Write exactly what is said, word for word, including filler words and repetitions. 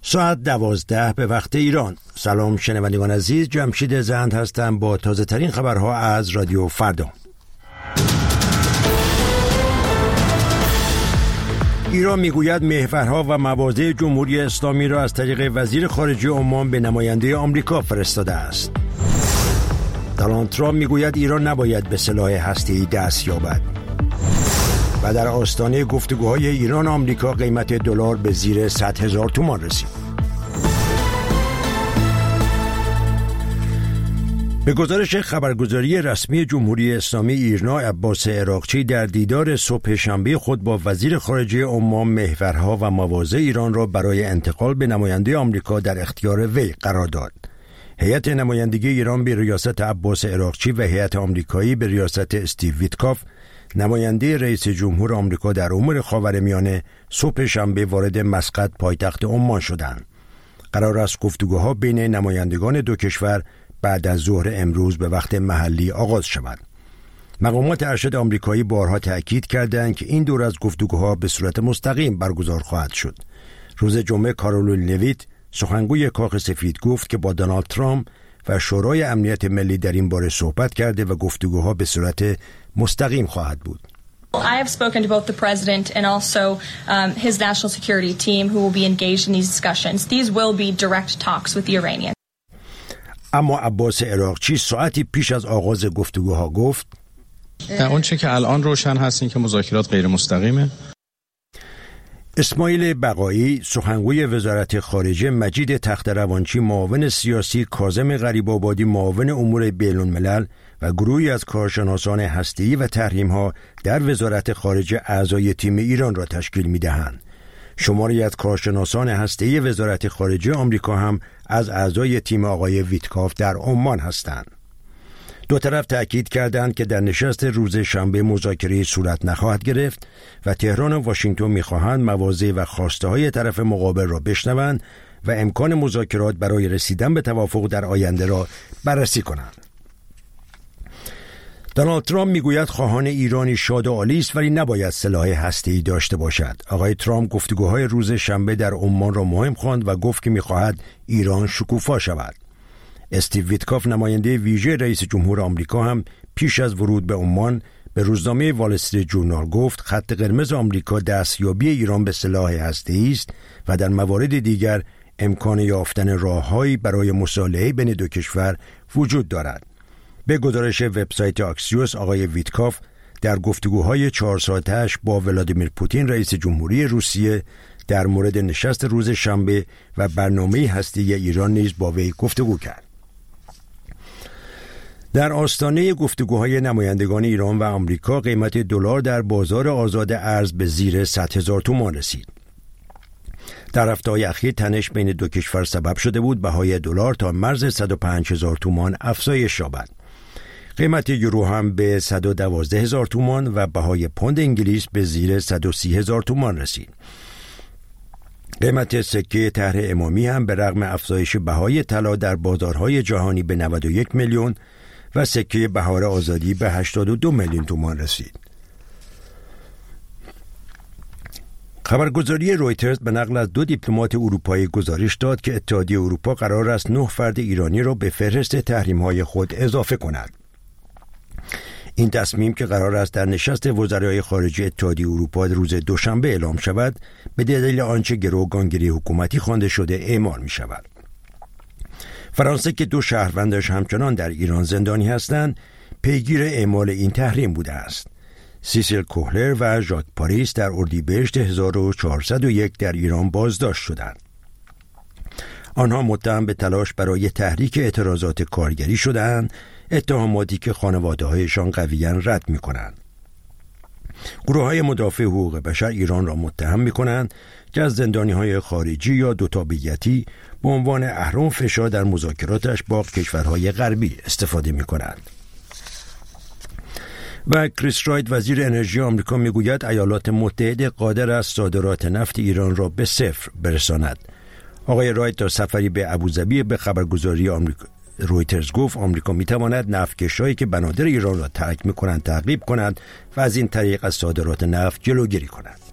ساعت دوازده به وقت ایران. سلام شنوندگان عزیز، جمشید زند هستم با تازه ترین خبرها از رادیو فردا. ایران میگوید محورها و مواضع جمهوری اسلامی را از طریق وزیر خارجه عمان به نماینده آمریکا فرستاده است. دونالد ترامپ میگوید ایران نباید به سلاح هسته‌ای دست یابد. و در آستانه گفتگوهای ایران و آمریکا قیمت دلار به زیر صد هزار تومان رسید. به گزارش خبرگزاری رسمی جمهوری اسلامی ایرنا، عباس عراقچی در دیدار صبح شنبه خود با وزیر خارجه عمان محورها و مواضع ایران را برای انتقال به نماینده آمریکا در اختیار وی قرار داد. هیئت نمایندگی ایران به ریاست عباس عراقچی و هیئت آمریکایی به ریاست استیو ویتکاف، نماینده رئیس جمهور آمریکا در امور خاورمیانه، صبح شنبه وارد مسقط پایتخت عمان شدند. قرار است گفتگوها بین نمایندگان دو کشور بعد از ظهر امروز به وقت محلی آغاز شود. مقامات ارشد آمریکایی بارها تأکید کردند که این دور از گفتگوها به صورت مستقیم برگزار خواهد شد. روز جمعه کارولین لویت، سخنگوی کاخ سفید، گفت که با دونالد ترامپ و شورای امنیت ملی در این باره صحبت کرده و گفتگوها به صورت مستقیم خواهد بود. I have spoken to both the president and also um, his national security team who will be engaged in these discussions. These will be direct talks with the Iranians. اما عباس عراقچی ساعتی پیش از آغاز گفتگوها گفت اون چه که الان روشن هست این که مذاکرات غیر مستقیمه. اسماعیل بقایی، سخنگوی وزارت خارجه، مجید تخت‌روانچی، معاون سیاسی، کاظم غریب‌آبادی، معاون امور بین‌الملل و گروهی از کارشناسان هسته‌ای و تحریم‌ها در وزارت خارجه اعضای تیم ایران را تشکیل می‌دهند. شماری از کارشناسان هسته‌ای وزارت خارجه آمریکا هم از اعضای تیم آقای ویتکاف در عمان هستند. دو طرف تأکید کردند که در نشست روز شنبه مذاکره صورت نخواهد گرفت و تهران و واشنگتن می‌خواهند مواضع و خواسته‌های طرف مقابل را بشنوند و امکان مذاکرات برای رسیدن به توافق در آینده را بررسی کنند. دونالد ترامپ میگوید خواهان ایرانی شاد و عالی است ولی نباید سلاح هسته‌ای داشته باشد. آقای ترامپ گفتگوهای روز شنبه در عمان را مهم خواند و گفت که می‌خواهد ایران شکوفا شود. استیو ویتکاف، نماینده ویژه رئیس جمهور آمریکا، هم پیش از ورود به عمان به روزنامه وال استریت جورنال گفت خط قرمز آمریکا دستیابی ایران به سلاح هسته‌ای است و در موارد دیگر امکان یافتن راههایی برای مصالحه بین دو کشور وجود دارد. به گزارش وبسایت آکسیوس، آقای ویتکاف در گفتگوهای چهار ساعته‌اش با ولادیمیر پوتین رئیس جمهوری روسیه در مورد نشست روز شنبه و برنامه هسته‌ای ایران نیز با وی گفتگو کرد. در آستانه گفتگوهای نمایندگان ایران و آمریکا قیمت دلار در بازار آزاد ارز به زیر صد هزار تومان رسید. در هفته‌های اخیر تنش بین دو کشور سبب شده بود بهای دلار تا مرز صد و پنج هزار تومان افزایش یابد. قیمت یورو هم به صد و دوازده هزار تومان و بهای پوند انگلیس به زیر صد و سی هزار تومان رسید. قیمت سکه طرح امامی هم به رغم افزایش بهای طلا در بازارهای جهانی به نود و یک میلیون و سکه بهار آزادی به هشتاد و دو میلیون تومان رسید. خبرگزاری رویترز به نقل از دو دیپلمات اروپایی گزارش داد که اتحادیه اروپا قرار است نه فرد ایرانی را به فهرست تحریم‌های خود اضافه کند. این تصمیم که قرار است در نشست وزرای خارجه اتحادیه اروپا روز دوشنبه اعلام شود، به دلیل آنچه گروگانگیری حکومتی خوانده شده اعمال می شود. فرانسه که دو شهروندش همچنان در ایران زندانی هستند، پیگیر اعمال این تحریم بوده است. سیسیل کوهلر و ژاک پاریس در اردیبهشت هزار و چهارصد و یک در ایران بازداشت شدند. آنها متهم به تلاش برای تحریک اعتراضات کارگری شدند، اتهاماتی که خانواده‌هایشان قویاً رد می‌کنند. گروه‌های مدافع حقوق بشر ایران را متهم می‌کنند که از زندانی‌های خارجی یا دوتابعیتی به عنوان اهرم فشار در مذاکراتش با کشورهای غربی استفاده می‌کنند. و کریس رایت، وزیر انرژی آمریکا، میگوید ایالات متحده قادر است صادرات نفت ایران را به صفر برساند. آقای رایت در سفری به ابوظبی به خبرگزاری آمریکا رویترز گفت آمریکا میتواند نفتکشایی که بنادر ایران را ترک میکنند تعقیب کند و از این طریق از صادرات نفت جلوگیری کند.